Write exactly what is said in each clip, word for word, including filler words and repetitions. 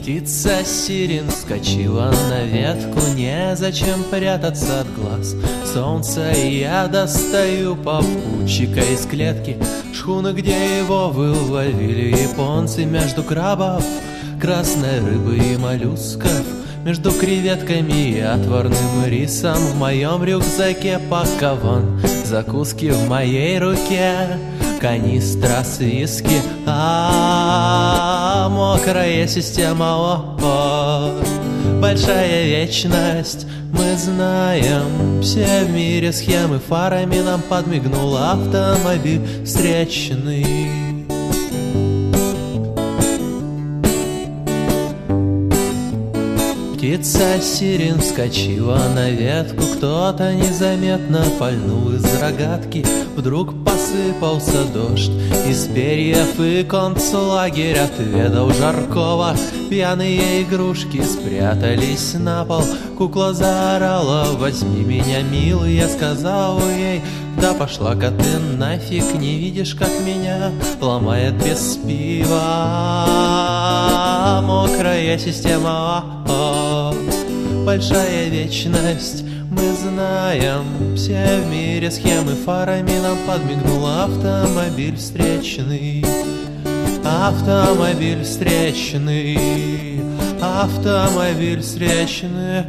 Птица сирен вскочила на ветку, незачем прятаться от глаз солнца. Я достаю попутчика из клетки шхуны, где его выловили японцы. Между крабов, красной рыбы и моллюсков, между креветками и отварным рисом в моем рюкзаке пакован, закуски в моей руке, канистра с виски, а мокрая система, о, большая вечность. Мы знаем все в мире схемы, фарами нам подмигнул автомобиль встречный. Птица сирен вскочила на ветку, кто-то незаметно пальнул из рогатки. Вдруг посыпался дождь из перьев, и концлагерь отведал жаркого. Пьяные игрушки спрятались на пол, кукла заорала: возьми меня, милый. Я сказал ей: да пошла-ка ты нафиг, не видишь, как меня ломает без пива мокрая система, о, большая вечность. Мы знаем все в мире схемы, фарами нам подмигнул автомобиль встречный. Автомобиль встречный, автомобиль встречный.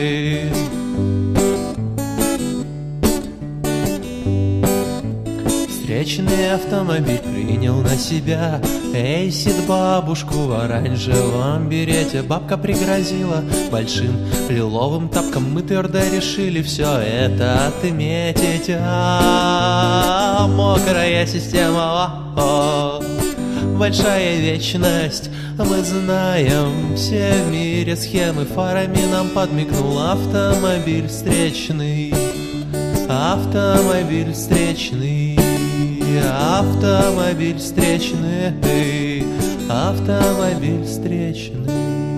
Встречный автомобиль принял на себя Эйсид бабушку в оранжевом берете. Бабка пригрозила большим лиловым тапком. Мы твердо решили все это отметить. А, мокрая система, о, большая вечность. Мы знаем все в мире схемы, фарами нам подмигнул автомобиль встречный. Автомобиль встречный, автомобиль встречный, автомобиль встречный.